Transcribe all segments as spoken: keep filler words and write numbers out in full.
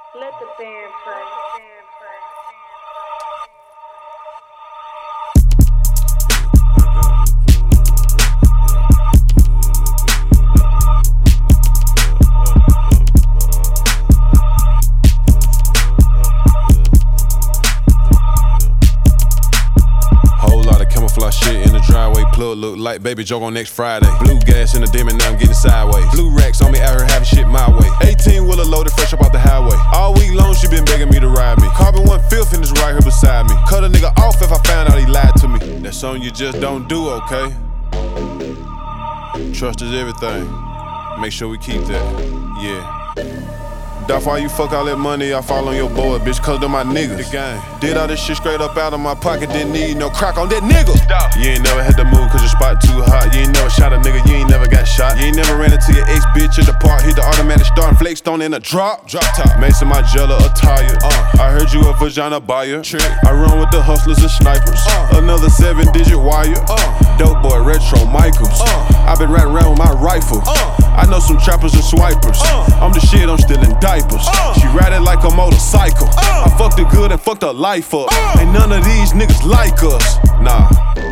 Let the band play. Band play. Whole lot of camouflage shit in the driveway. Plug look like Baby Joe on next Friday. Blue gas in the demon, now I'm getting sideways. Blue racks on me, out here having shit my way. eighteen wheeler loaded fresh up off the highway. All week long she been begging me to ride me. Carbon one fifth and it's right here beside me. Cut a nigga off if I found out he lied to me. That's something you just don't do, okay? Trust is everything. Make sure we keep that, yeah. That's why you fuck all that money, I fall on your board, bitch, cause they're my niggas. The gang. Did all this shit straight up out of my pocket, didn't need no crack on that nigga. Stop. You ain't never had to move cause your spot too hot. You ain't never shot a nigga, you ain't never got shot. You ain't never ran into your ex bitch at the park, hit the automatic start and flakestone in a drop. Drop top. Mason Margiela attire. Uh. I heard you a vagina buyer. Trick. I run with the hustlers and snipers. Uh. Another seven digit wire. Uh. Dope boy, retro Michaels. Uh. I been riding around with my rifle. Uh. I know some trappers and swipers. Uh. I'm the shit, I'm still in diapers. Uh. She ride it like a motorcycle. Uh. I fucked her good and fucked her life up. Uh. Ain't none of these niggas like us. Nah.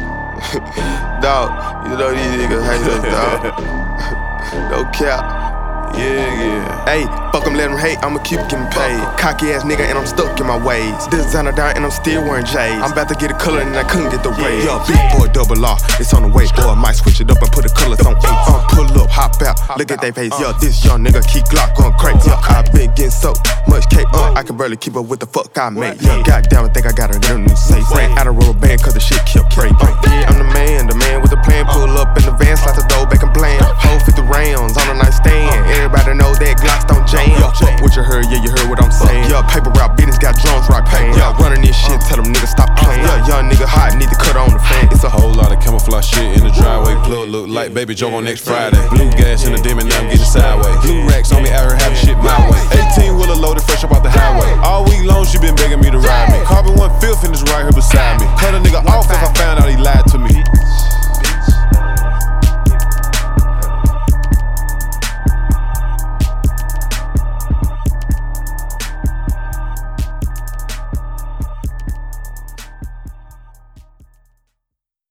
Dog, you know these niggas hate us, dog. No cap. Yeah, yeah. Hey, fuck them, let them hate, I'ma keep getting paid. Cocky ass nigga, and I'm stuck in my ways. Designer down, and I'm still wearing J's. I'm about to get a color, and I couldn't get the raise. Yeah, big boy, double R, it's on the way. Boy, I might switch it up and put the colors on eight. Uh, pull up, hop out, look at they face. Yeah, this young nigga keep Glock going crazy. Yeah, I been getting so much cake. Uh, I can barely keep up with the fuck I made. Yeah, goddamn, I think I gotta get a new safe. Ran out of rubber band, cause the shit kept breaking. Uh, yeah, I'm the man, the man with the plan. Pull up in the van, slice the dough, bacon plan. Hold fifty rounds on a nightstand. Everybody know that Glocks don't jam. Yeah, fuck what you heard, yeah, you heard what I'm saying. Yeah, paper route business got drums rock pain. Yeah, running this shit, tell them niggas stop playing. Yeah, young nigga hot, need to cut on the fan. It's a whole lot of camouflage shit in the driveway. Plug look like Baby Joe on next Friday. Blue gas in the demon, now I'm getting sideways. Blue racks on me, out here having shit my way. eighteen wheeler loaded fresh up off the highway. All week long she